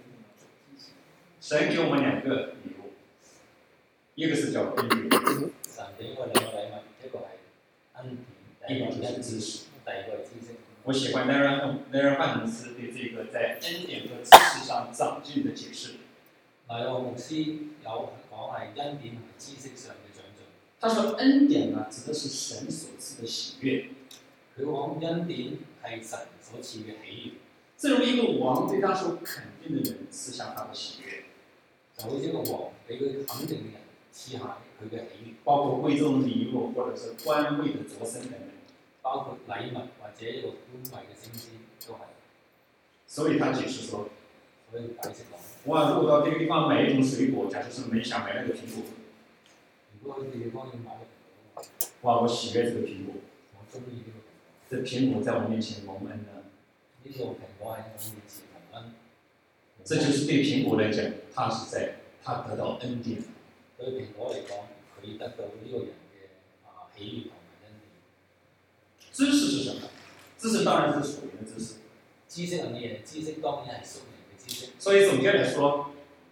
神給我們兩個禮物，一個是叫恩典。 神俾我兩個禮物，一個係恩典， 一個是知識， 第二個係知識。我喜歡奈爾漢牧師對這個在恩典和知識上長進的解釋。 奈爾牧師有講係恩典同知識上嘅長進。 他說恩典呢，指的是神所賜的喜悅。 佢講恩典係神所賜嘅喜悅。 正如一個王對他所肯定的人賜下他的喜悅， 就好似一個王俾佢肯定嘅人賜下佢嘅喜悅， 包括貴重禮物或者是官位的擢升等等， 包括禮物或者一個官位嘅升遷都係。 所以他解釋說， 所以解釋講， 哇，如果到這個地方買一種水果，假設是想買那個蘋果， 如果去地方要買個蘋果， 哇，我喜悅這個蘋果， 我中意呢個蘋果。 這蘋果在我面前蒙恩呢。 呢個蘋果喺我面前蒙恩， 這就是對蘋果來講，他得到恩典。 對蘋果嚟講，佢得到呢個人嘅喜悅同埋恩典。 知識是什麼？知識當然是屬靈的知識。 知識係乜嘢？知識當然係屬靈嘅知識。 所以總結來說，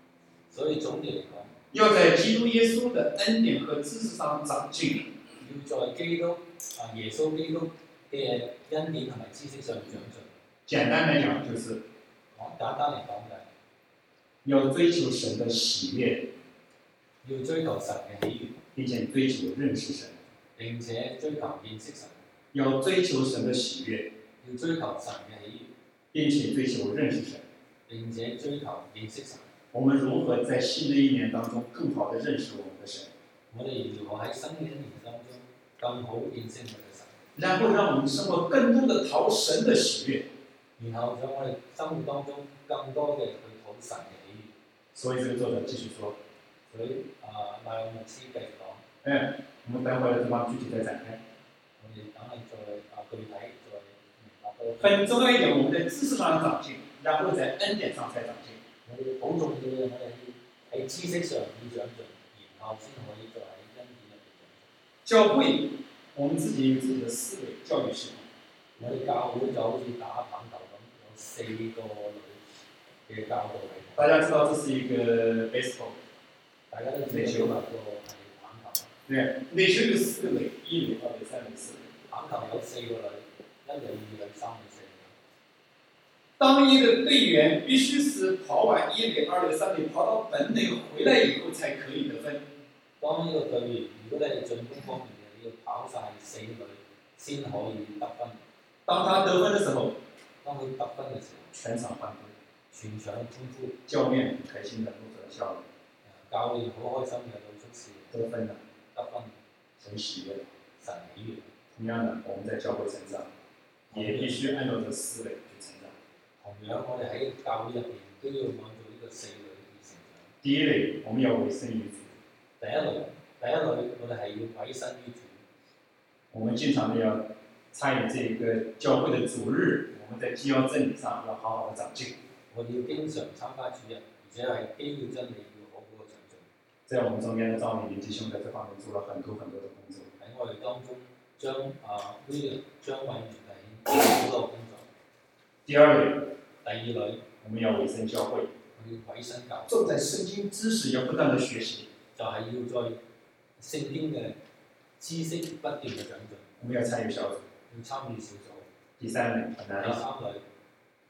要在基督耶穌的恩典和知識上長進。 要在基督耶穌基督嘅恩典同埋知識上長進。 簡單來講就是， 簡單嚟講就係要追求神的喜悅， 要追求神嘅喜悅， 並且追求認識神， 並且追求認識神。 要追求神的喜悅， 要追求神嘅喜悅， 並且追求認識神， 並且追求認識神。 我們如何在新的一年當中更好地認識我們的神？ 我哋如何喺新嘅一年當中更好認識我哋嘅神？ 然後讓我們生活更多地討神的喜悅。 然後在我哋生活當中更多嘅去討神嘅喜悅。 所以這個作者繼續說， 所以奈爾牧師繼續講。 我們待會兒的地方具體再展開。 我哋等係再具體再明白多。 很重要一點，我們在知識上長進，然後在恩典上才長進。 我哋好重要嘅，我哋喺知識上要長進，然後先可以再喺恩典入邊長進。 教會，我們自己有自己的思維教育系統。 我哋教會就好似打棒球咁，有4個類嘅教導系統。大家知道這是一個 baseball， 大家都知道呢個係棒球。 對，壘球有4個壘，1壘、2壘、3壘、4壘。 棒球有4個壘，1壘、2壘、3壘、4壘。 當一個隊員必須是跑完1壘、2壘、3壘，跑到本壘回來以後才可以得分。 當呢個隊員，如果你係進攻方面嘅，你要跑晒4壘先可以得分。 當他得分的時候， 當佢得分嘅時候， 全場歡呼， 全場歡呼， 教練很開心的露出了笑容。 教練好開心嘅露出笑容。 得分了， 得分， 神喜悅， 神喜悅。 同樣的，我們在教會成長，也必須按照這4類去成長。 同樣，我哋喺教會入邊都要按照呢個4類去成長。 第一類，我們要委身於主。 第一類，我哋係要委身於主。 我們經常的要參與這個教會的主日，我們在基要真理上要好好的長進。 我哋要經常參加主日，而且係基要真理要好好嘅長進。 在我們中間的趙美玲弟兄在這方面做了很多的工作。 喺我哋當中，張偉元弟兄做好多工作。 第二類， 第二類， 我們要委身教會。 我要委身教會。 重在聖經知識要不斷的學習， 就係要在聖經嘅知識不斷嘅長進。 我們要參與小組。 要參與小組。 第三類很難。 第三類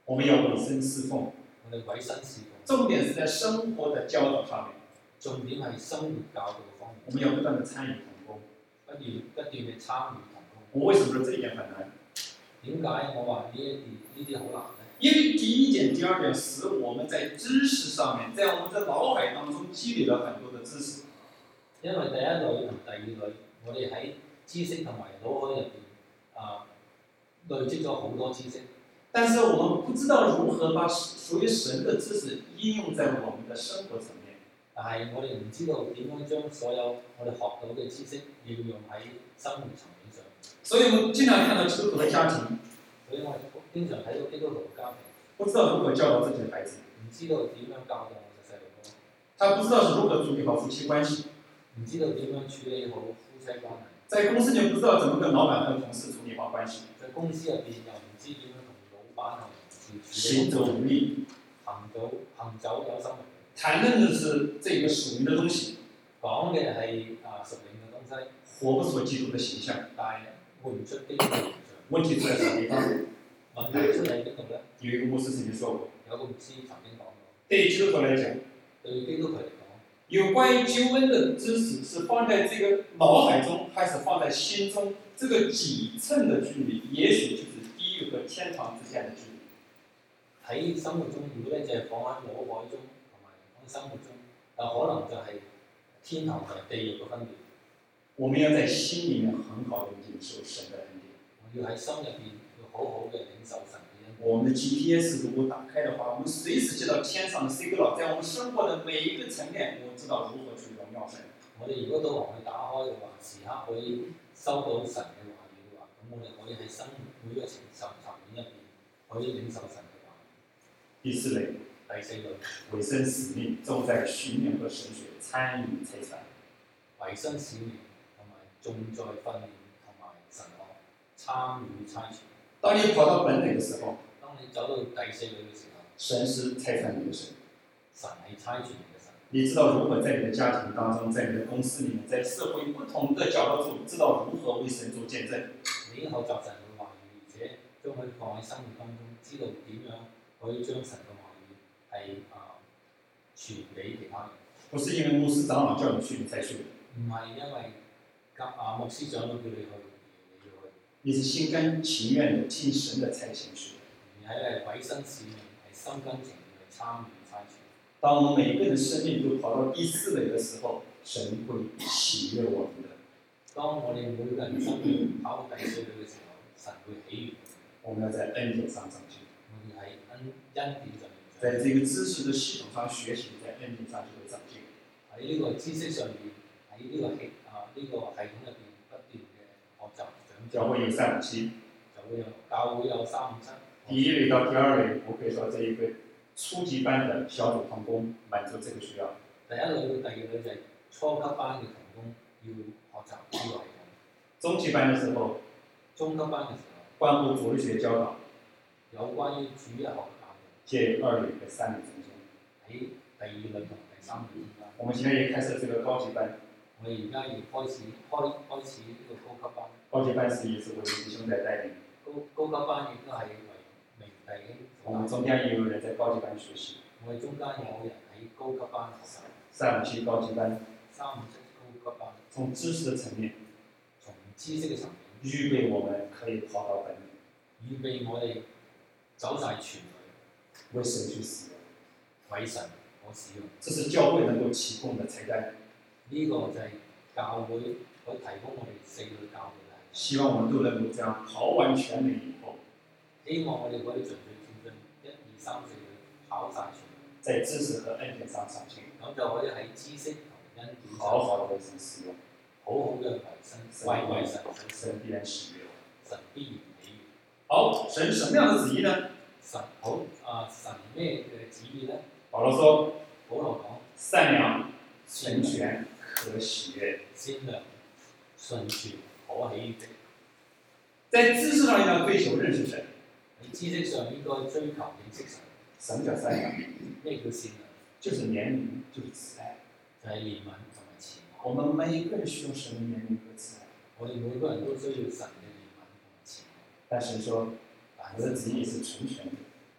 我們要委身侍奉， 我哋委身侍奉， 重點是在生活的教導上面。 重點係生活教導方面。 我們要不斷的參與同工， 不斷嘅參與同工。 我為什麼說這一點很難？ 點解我話呢啲好難呢？ 因為第一點、第二點使我們在知識上面，在我們的腦海當中積累了很多的知識。 因為第一類同第二類，我哋喺知識同埋腦海入邊累積咗好多知識。 但是我們不知道如何把屬於神的知識應用在我們的生活層面。 但係我哋唔知道點樣將所有我哋學到嘅知識應用喺生活層面上。 所以我們經常看到基督徒的家庭， 所以我哋經常睇到基督徒嘅家庭， 不知道如何教導自己的孩子， 唔知道點樣教導我嘅細路哥， 他不知道是如何處理好夫妻關係， 唔知道點樣處理好夫妻關係。 在公司裏不知道怎麼跟老闆和同事處理好關係， 在公司入邊又唔知點樣同老闆同同事行走如意， 行走有心無力。 談論的是這個屬靈的東西， 講嘅係屬靈嘅東西， 活不出基督的形象。 但係活唔出基督嘅形象。 問題出在什麼地方？ 問題出喺邊度咧？ 有一個牧師曾經說過， 有個牧師曾經講過， 對於基督徒來講， 對基督徒嚟講， 有關於救恩的知識是放在這個腦海中，還是放在心中？這個幾寸的距離，也許就是地獄和天堂之間的距離。 喺生活中，如果咧就係放喺腦海中同埋喺生活中，可能就係天堂同地獄嘅分別。 我們要在心裡面很好地領受神的恩典。 我要喺心入邊要好好嘅領受神嘅恩典。 我們的 GPS 如果打開的話，我們隨時接到天上的 signal，在我們生活的每一個層面，我知道如何去榮耀神。 我哋如果導航去打開嘅話，時刻可以收到神嘅話語嘅話，咁我哋可以喺生活每一個層面入邊可以領受神嘅話語。 第四類， 第四類， 委身使命，重在訓練和神學，參與財產。 委身使命同埋重在訓練同埋神學，參與差傳。 當你跑到本類嘅時候， 當你走到第四類嘅時候， 神是財產你的神， 神係差傳你嘅神。 你知道如何在你的家庭當中，在你的公司裡面，在社會不同的角落處，知道如何為神做見證。 你學習神嘅話語，而且將佢放喺生活當中，知道點樣可以將神嘅話語係傳俾其他人。 不是因為牧師長老叫你去，你才去。 唔係因為牧師長老叫你去，你要去。 你是心甘情願地盡神的差遣去。 而係委身使命，係心甘情願去參與差傳。 當我們每一個人生命都跑到第四類的時候，神會喜悅我們的。 當我哋每個人生命跑到第四類嘅時候，神會喜悅我們。 我們要在恩典上長進。 我哋喺恩典上面。 在這個知識的系統上學習，在恩典上就會長進。 喺呢個知識上面，喺呢個系統入邊不斷嘅學習長進。 教會有3、5、7， 教會有3、5、7。 第一類到第二類，我可以說這一個初級班的小組同工滿足這個需要。 第一類到第二類就係初級班嘅同工要學習呢個系統。 中級班嘅時候， 中級班嘅時候， 關乎主日學教導， 有關於主日學嘅教導。 介2類和3類中間。 喺第二類同第三類之間。 我們現在也開設這個高級班。 我哋而家要開始呢個高級班。 高級班是也是為弟兄在帶領。 高級班亦都係為明弟兄。 我們中間也有人在高級班學習。 我哋中間有人喺高級班學習。 3、5、7高級班。 3、5、7高級班。 從知識的層面。 從知識嘅層面。 預備我們可以跑到本領。 預備我哋走晒全路。 為神去使用。 為神可使用。 這是教會能夠提供的菜單。 呢個就係教會可以提供我哋4類教會嘅。 希望我們都能夠這樣跑完全壘以後。希望我哋可以循序漸進，1、2、3、4跑晒全。在知識和恩典上長進。咁就可以喺知識同恩典好好為神使用。好好嘅為神必然喜悅。神必然喜悅。好，神什麼樣的旨意呢？神咩嘅旨意呢？保羅講善良、純全、可喜悅。善良、純全、可喜悅。在知識上要追求認識神。喺知識上應該追求認識神。什麼叫善良？咩叫善良？就是憐憫，就是慈愛。就係憐憫同埋慈愛。我們每一個人需要神嘅憐憫和慈愛。我哋每個人都需要神嘅憐憫同埋慈愛。但神說，我的旨意是純全的。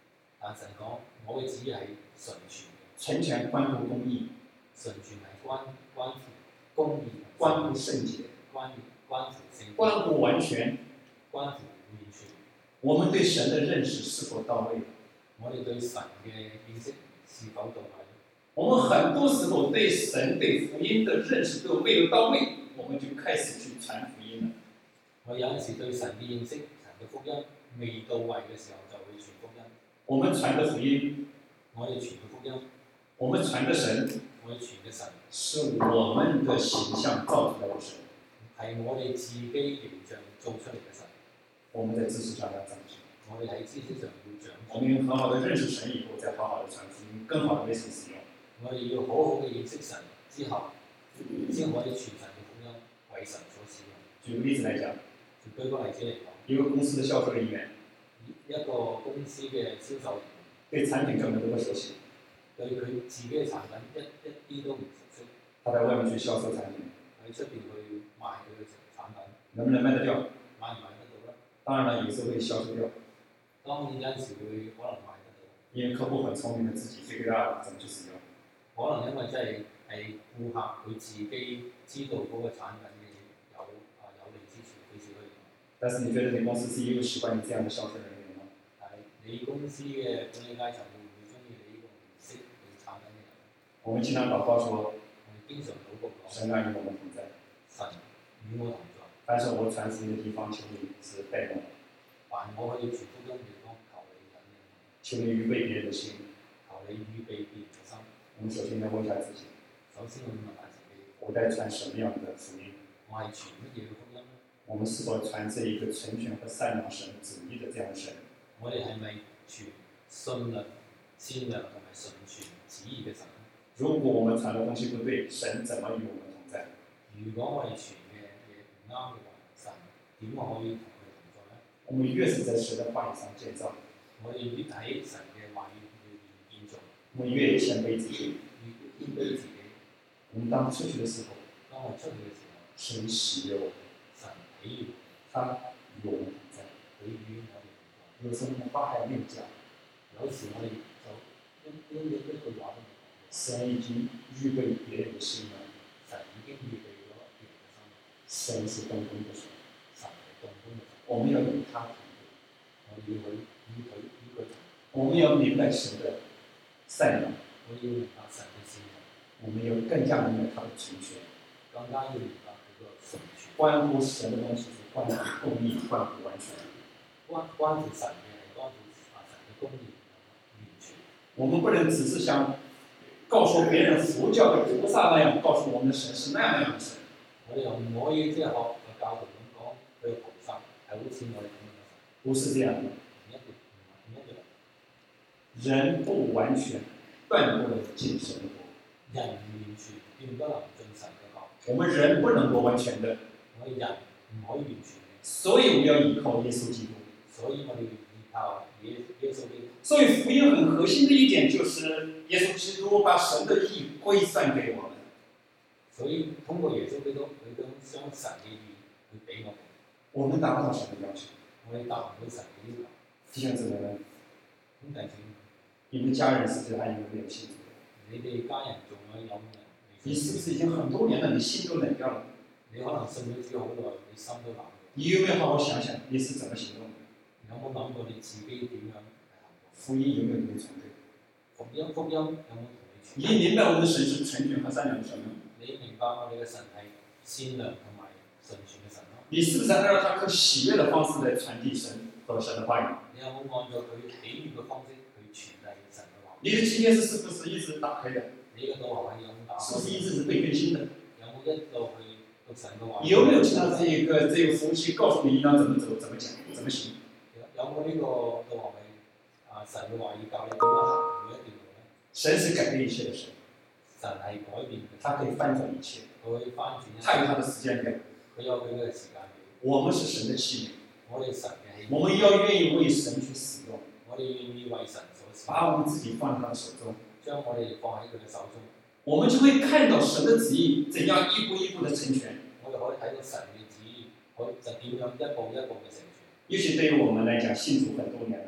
但神講我嘅旨意係純全嘅， 成全關乎公義， 純全係關乎公義， 關乎聖潔， 關乎聖潔， 關乎完全。 關乎完全。 我們對神的認識是否到位？ 我哋對神嘅認識是否到位？ 我們很多時候對神對福音的認識都沒有到位，我們就開始去傳福音了。 我有陣時對神嘅認識、神嘅福音未到位嘅時候，就會傳福音。 我們傳的福音， 我哋傳嘅福音， 我們傳的神， 我哋傳嘅神是我們的形象造出來的神， 係我哋自己形象做出嚟嘅神。 我們在知識上要長進， 我哋喺知識上要長我們很好的認識神以後，再好好的傳福音，更好的為神使用。 我哋要好好嘅認識神之後，先可以傳神嘅福音為神所使用。 舉個例子來講， 就舉個例子嚟講， 一個公司的銷售人員一個公司嘅銷售人對產品根本都不熟悉， 對佢自己嘅產品一啲都唔熟悉， 他在外面去銷售產品， 喺出邊去賣佢嘅產品， 能不能賣得掉？ 賣唔賣得到咧？ 當然了，有時候會銷售掉， 當然有陣時會可能賣得到， 因為客戶很聰明的自己最大怎麼去使用。 可能因為真係顧客佢自己知道嗰個產品嘅有利之處，佢先可以用。 但是你覺得你公司 CEO 喜歡你這樣的銷售人員嗎？ 但係你公司嘅管理階層會唔會中意你呢個唔識你產品嘅人？ 我們經常禱告說， 我哋經常禱告講， 神啊與我們同在， 神與我同在。 但是我傳福音的地方，求你是帶領我， 凡我可以傳福音嘅地方，求你引領我， 求你預備別人的心。 求你預備別人嘅心。 我們首先要問一下自己， 首先我要問下自己， 我在傳什麼樣的福音？ 我係傳乜嘢嘅福音咧？ 我們是否傳這一個成全和善良神旨意的這樣的神？ 我哋係咪傳信良、善良同埋純全旨意嘅神？ 如果我們傳的東西不對，神怎麼與我們同在？ 如果我哋傳嘅嘢唔啱嘅話，神點可以同佢同在咧？ 我們越是在神的話語上建造， 我哋越喺神嘅話語裏面建造， 我們越謙卑自己。 越謙卑自己。 我們當出去的時候， 當我出去嘅時候， 神喜悦我們， 神喜悅他與我們同在。 佢與我哋同在。 有時候我們話還沒有講， 有時我哋就一句話都冇講。 神已經預備別人的心了， 神已經預備咗別人嘅心。 神是動工的神， 神係動工嘅神。 我們要與他同我哋要與佢同在。 我們要明白神的善良， 我要明白神嘅善良， 我們要更加明白他的成全。 更加要明白佢個純全。 關乎神的東西是關乎公義，關乎完全。 關乎神嘅係關乎神嘅公義完全。 我們不能只是像告訴別人佛教的菩薩那樣，告訴我們的神是那樣的神。 我哋又唔可以即係學個教徒咁講，佢嘅菩薩係好似我哋咁樣嘅神。 不是這樣的， 唔一樣。 人不完全，斷不能進神的國。 人唔完全，斷不能進神嘅國。 我們人不能夠完全的， 我哋人唔可以完全嘅， 所以我們要依靠耶穌基督。 所以我哋要依靠耶穌基督。 所以福音很核心的一點就是耶穌基督把神的義歸算給我們。 所以通過耶穌基督，佢將神嘅義去俾我哋。 我們達不到神的要求， 我哋達唔到神嘅要求。 弟兄姊妹們， 兄弟姊妹， 你們家人是不是還有沒有信主？ 你哋家人仲有冇人？ 你是不是已經很多年了，你心都冷掉了？ 你可能信咗主好耐，你心都冷咗。 你有沒有好好想想你是怎麼行動的？ 有冇諗過你自己點樣行動？ 福音有沒有跟你傳對？ 福音有冇同你傳？ 你明白我們的神是成全和善良的神嗎？ 你明白我哋嘅神係善良同埋純全嘅神咯？ 你是不是按照他可喜悅的方式來傳遞神和神的話語？ 你有冇按照佢喜悅嘅方式去傳遞神嘅話？ 你的經驗是不是一直打開的？ 你嘅導航係有冇打開？ 是不是一直是被更新的？ 有冇一路去讀神嘅話？ 有沒有聽到這個服務器告訴你應當怎麼走、怎麼講、怎麼行？ 有冇呢個導航係神嘅話要教你點樣行每一段路咧？ 神是改變一切的神， 神係改變嘅， 他可以翻轉一切， 佢可以翻轉一切。 他有他的時間表， 佢有佢嘅時間表。 我們是神的器皿， 我哋神嘅器皿， 我們要願意為神去使用， 我哋願意為神所使用， 把我們自己放在他的手中， 將我哋放喺佢嘅手中， 我們就會看到神的旨意怎樣一步一步的成全。 我哋可以睇到神嘅旨意，可以就點樣一步一步嘅成全。 也許對於我們來講，信主很多年了，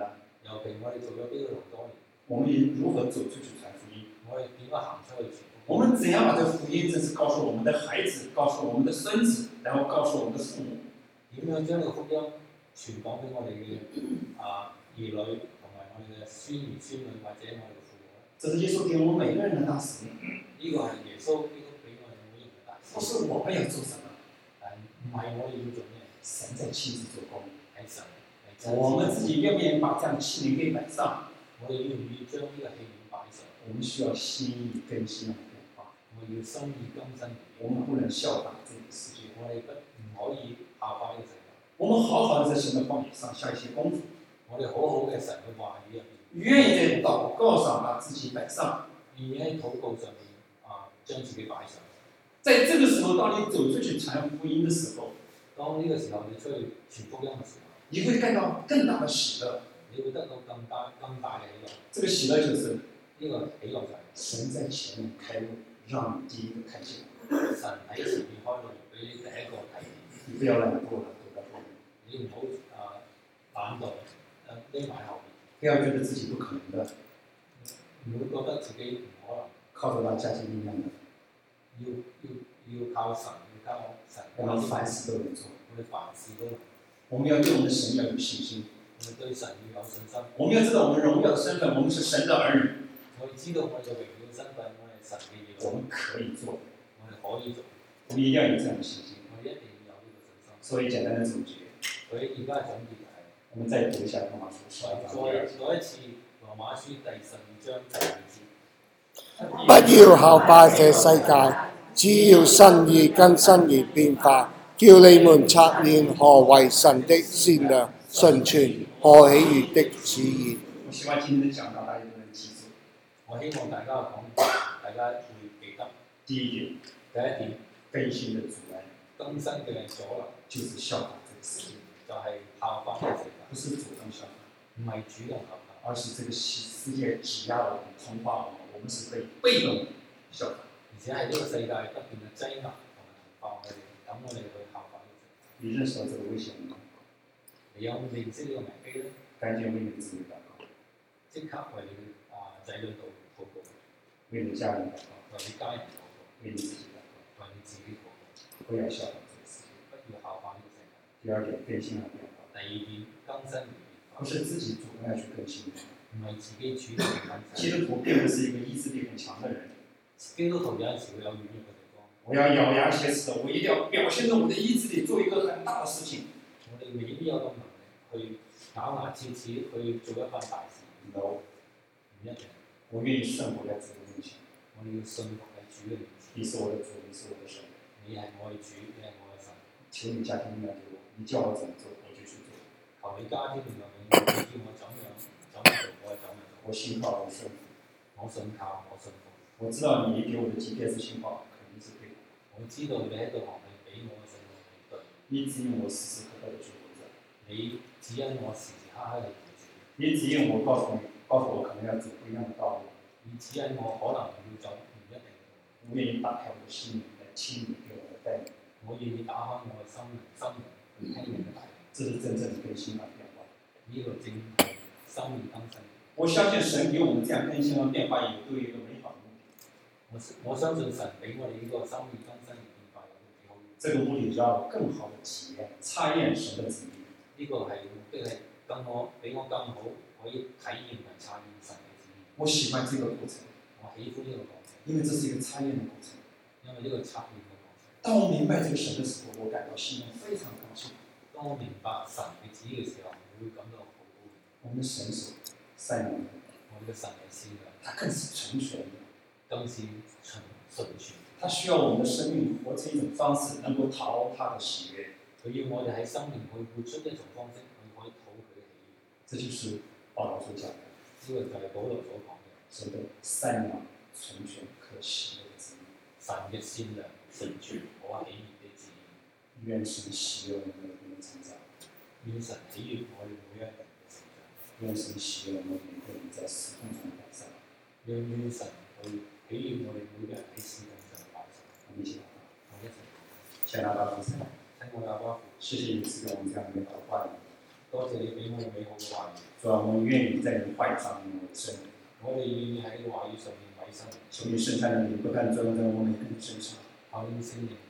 尤其我哋做咗基督徒多年， 我们如何走出去传福音？ 我哋點樣行出去傳福音？ 我们怎样把这个福音真是告訴我們的孩子，告訴我們的孫子，然後告訴我們的父母？ 點樣將呢個福音傳講俾我哋嘅兒女同埋我哋嘅孫兒孫女或者我哋嘅父母咧？ 這是耶穌給我們每個人的大使命。 呢個係耶穌基督俾我哋每人嘅大使命。 不是我們要做什麼， 唔係我哋要做咩？ 神在親自做工。 係神係真。 我們自己願不願意把這樣的器皿給擺上？ 我哋願唔願意將呢個器皿擺上？ 我們需要心意更新和變化。 我要心意更新。 我們不能效法這個世界。 我哋唔可以效法呢個世界。 我們好好的在神的話語上下一些功夫。 我哋好好嘅神嘅話語入邊。 願意在禱告上把自己擺上。 願意喺禱告上面將自己擺上。 在這個時候，當你走出去傳福音的時候， 當呢個時候你出去傳福音嘅時候， 你會感到更大的喜樂。 你會得到更大嘅喜樂。 這個喜樂就是呢個喜樂就係神在前面開路，讓你第一個看見。 神喺前面開路，俾你第一個睇見。 你不要懶惰了，躲在後面。 你唔好懶惰匿埋後面。 不要覺得自己不可能的， 唔會覺得自己唔可能。 靠着他加添力量的。 要靠神，要靠神。 我們凡事都能做。 我哋凡事都能。 我們要對我們的神要有信心。 我哋對神要有信心。 我們要知道我們榮耀的身份，我們是神的兒女。 我哋知道我哋嘅榮耀身份，我哋神嘅兒女。 我們可以做。 我哋可以做。 我們一定要有這樣的信心。 我哋一定要有呢個信心。 所以簡單的總結。 所以而家總結係。 我們再讀一下羅馬書12章2節。 再一次羅馬書第12章第2節。 不要效法這世界，只要心意更新而變化，叫你們察驗何為神的善良、純全、可喜悅的旨意。 我希望今天的講道大家都能記住。 我希望大家嘅講大家會記得。 第一點，更新的阻礙， 更新嘅阻攔， 就是效法這個世界， 就係效法呢個世界， 不是主動效法， 唔係主動效法， 而是這個世界擠壓我們、同化我們，我們是被動效法。 而且係呢個世界不斷嘅擠壓同埋同化我哋，等我哋去效法呢個世界。 你認識到這個危險嗎？ 你有認識呢個危機咧？ 趕緊為你的子女禱告， 即刻為你仔女禱告， 為你家人禱告， 為你家人禱告， 為你自己禱告， 為你自己禱告， 不要效法這個世界， 不要效法呢個世界。 第二點，更新和變化。 第二點，更新而變化。 不是自己主動要去更新的。 唔係自己主動去更新。 基督徒並不是一個意志力很強的人。 基督徒有陣時會有軟弱嘅地方。 我要咬牙切齒的，我一定要表現出我的意志力，做一個很大的事情。 我哋未必有咁能力去咬牙切齒去做一番大事。 No， 唔一定。 我願意順服在主的面前。 我哋要順服喺主嘅面前。 你是我的主，你是我的神。 你係我嘅主，你係我嘅神。 求你加添力量給我，你叫我怎麼做，我就去做。 求你加添力量俾我，你叫我怎樣做，我就怎樣做。 我信靠，我順服。 我信靠，我信服。 我知道你給我的 GPS 信號肯定是對的。 我知道你喺度學你俾我嘅信號係對。 你指引我時時刻刻的去活着。 你指引我時時刻刻嘅活着。 你指引我，告訴我可能要走不一樣的道路。 你指引我可能要走唔一定嘅路。 我願意打開我的心靈來聽你給我的帶領。 我願意打開我嘅心靈去聽你嘅帶領。 這是真正的更新和變化。 呢個正係心意更新。 我相信神給我們這樣更新和變化，也都有一個美好的目的。 我相信神俾我哋呢個心意更新而變化有個幾好。 這個目的讓我更好的體驗、查驗神的旨意。 呢個係目的係俾我更好可以體驗同查驗神嘅旨意。 我喜歡這個過程， 我喜歡呢個過程， 因為這是一個查驗的過程。 因為呢個查驗嘅過程。 當我明白這個神的時候，我感到心中非常高興。 當我明白神嘅旨意嘅時候，我會感到好高興。 我們的神是善良的， 我哋嘅神係善良， 他更是純全的， 更是純全。 他需要我們的生命活出一種方式，能夠討他的喜悅。 佢要我哋喺生命去活出一種方式，可以討佢嘅喜悅。 這就是保羅所講的。 呢個就係保羅所講嘅。 神的善良、純全、可喜悅的旨意。 神嘅善良、純全、可喜悅嘅旨意。 願神喜悅我們每個人成長。 願神喜悅我哋每一人嘅成長。 願神喜悅我們每個人在事工上擺上。 願神去喜悅我哋每個人喺事工上擺上。 我們一起禱告。 我一齊。 親愛的阿爸父神， 親愛的阿爸父， 謝謝你賜給我們這樣美好的話語。 多謝你俾我哋美好嘅話語， 主啊，我们愿意在你的话语上面为生， 我哋願意喺話語上面委身， 求你圣餐的灵不但作用在我们每个人身上， 求你聖靈